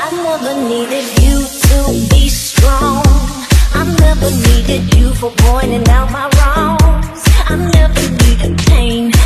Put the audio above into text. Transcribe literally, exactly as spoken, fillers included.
I never needed you to be strong. I never needed you for pointing out my wrongs. I never needed pain